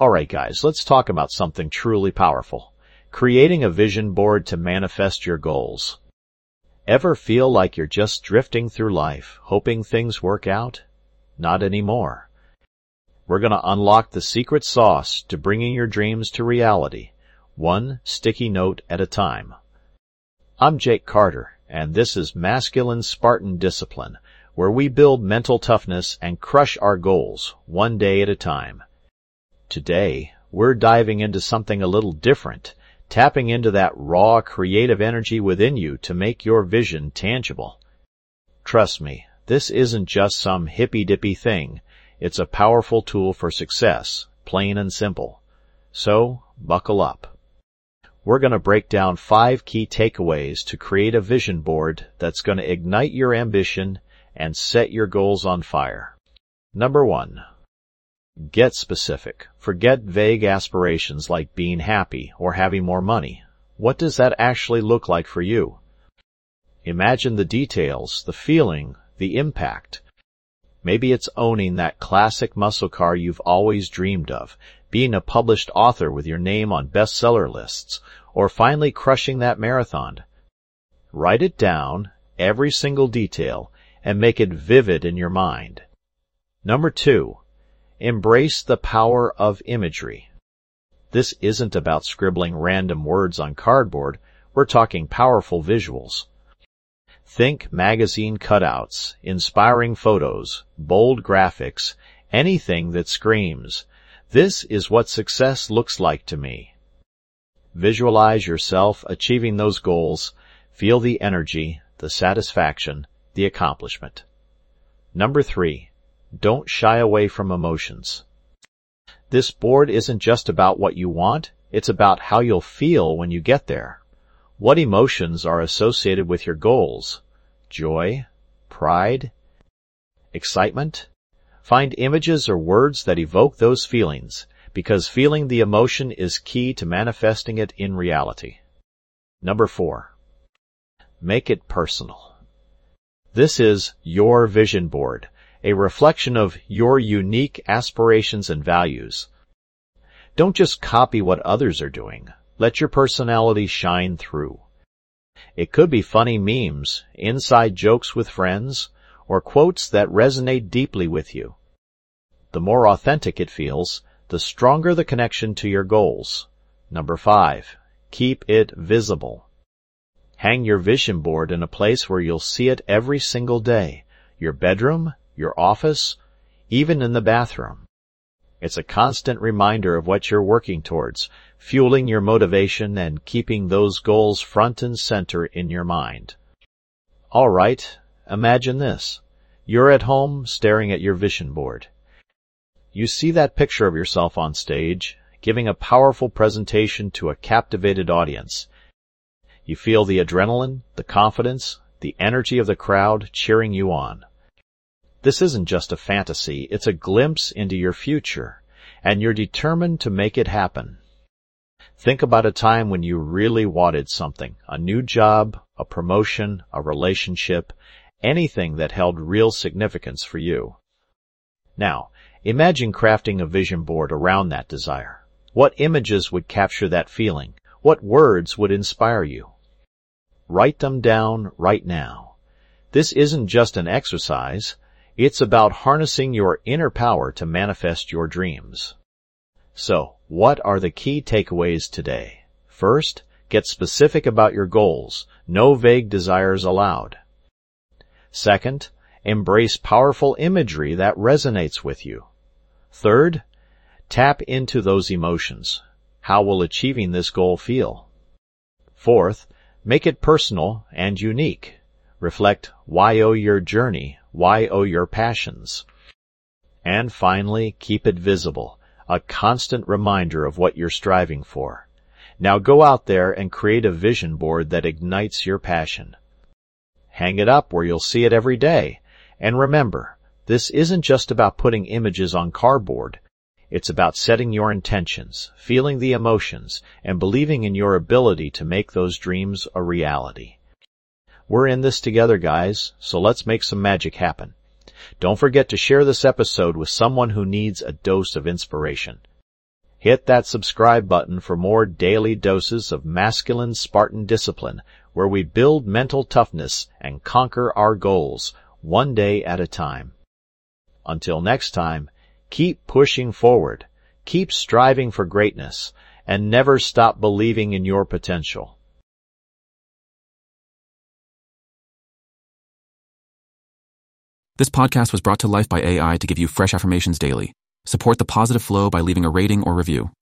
Alright guys, let's talk about something truly powerful. Creating a vision board to manifest your goals. Ever feel like you're just drifting through life, hoping things work out? Not anymore. We're going to unlock the secret sauce to bringing your dreams to reality, one sticky note at a time. I'm Jake Carter, and this is Masculine Spartan Discipline, where we build mental toughness and crush our goals, one day at a time. Today, we're diving into something a little different, tapping into that raw, creative energy within you to make your vision tangible. Trust me, this isn't just some hippy-dippy thing. It's a powerful tool for success, plain and simple. So, buckle up. We're going to break down 5 key takeaways to create a vision board that's going to ignite your ambition and set your goals on fire. Number 1. Get specific. Forget vague aspirations like being happy or having more money. What does that actually look like for you? Imagine the details, the feeling, the impact. Maybe it's owning that classic muscle car you've always dreamed of, being a published author with your name on bestseller lists, or finally crushing that marathon. Write it down, every single detail, and make it vivid in your mind. Number 2. Embrace the power of imagery. This isn't about scribbling random words on cardboard. We're talking powerful visuals. Think magazine cutouts, inspiring photos, bold graphics, anything that screams, "This is what success looks like to me." Visualize yourself achieving those goals. Feel the energy, the satisfaction, the accomplishment. Number 3. Don't shy away from emotions. This board isn't just about what you want, it's about how you'll feel when you get there. What emotions are associated with your goals? Joy? Pride? Excitement? Find images or words that evoke those feelings, because feeling the emotion is key to manifesting it in reality. Number 4. Make it personal. This is your vision board, a reflection of your unique aspirations and values. Don't just copy what others are doing. Let your personality shine through. It could be funny memes, inside jokes with friends, or quotes that resonate deeply with you. The more authentic it feels, the stronger the connection to your goals. Number 5. Keep it visible. Hang your vision board in a place where you'll see it every single day. Your bedroom, your office, even in the bathroom. It's a constant reminder of what you're working towards, fueling your motivation and keeping those goals front and center in your mind. All right, imagine this. You're at home staring at your vision board. You see that picture of yourself on stage, giving a powerful presentation to a captivated audience. You feel the adrenaline, the confidence, the energy of the crowd cheering you on. This isn't just a fantasy, it's a glimpse into your future, and you're determined to make it happen. Think about a time when you really wanted something, a new job, a promotion, a relationship, anything that held real significance for you. Now, imagine crafting a vision board around that desire. What images would capture that feeling? What words would inspire you? Write them down right now. This isn't just an exercise. It's about harnessing your inner power to manifest your dreams. So, what are the key takeaways today? First, get specific about your goals. No vague desires allowed. Second, embrace powerful imagery that resonates with you. Third, tap into those emotions. How will achieving this goal feel? Fourth, make it personal and unique. Reflect why owe your journey, why owe your passions. And finally, keep it visible, a constant reminder of what you're striving for. Now go out there and create a vision board that ignites your passion. Hang it up where you'll see it every day. And remember, this isn't just about putting images on cardboard. It's about setting your intentions, feeling the emotions, and believing in your ability to make those dreams a reality. We're in this together, guys, so let's make some magic happen. Don't forget to share this episode with someone who needs a dose of inspiration. Hit that subscribe button for more daily doses of masculine Spartan discipline, where we build mental toughness and conquer our goals, one day at a time. Until next time, keep pushing forward, keep striving for greatness, and never stop believing in your potential. This podcast was brought to life by AI to give you fresh affirmations daily. Support the positive flow by leaving a rating or review.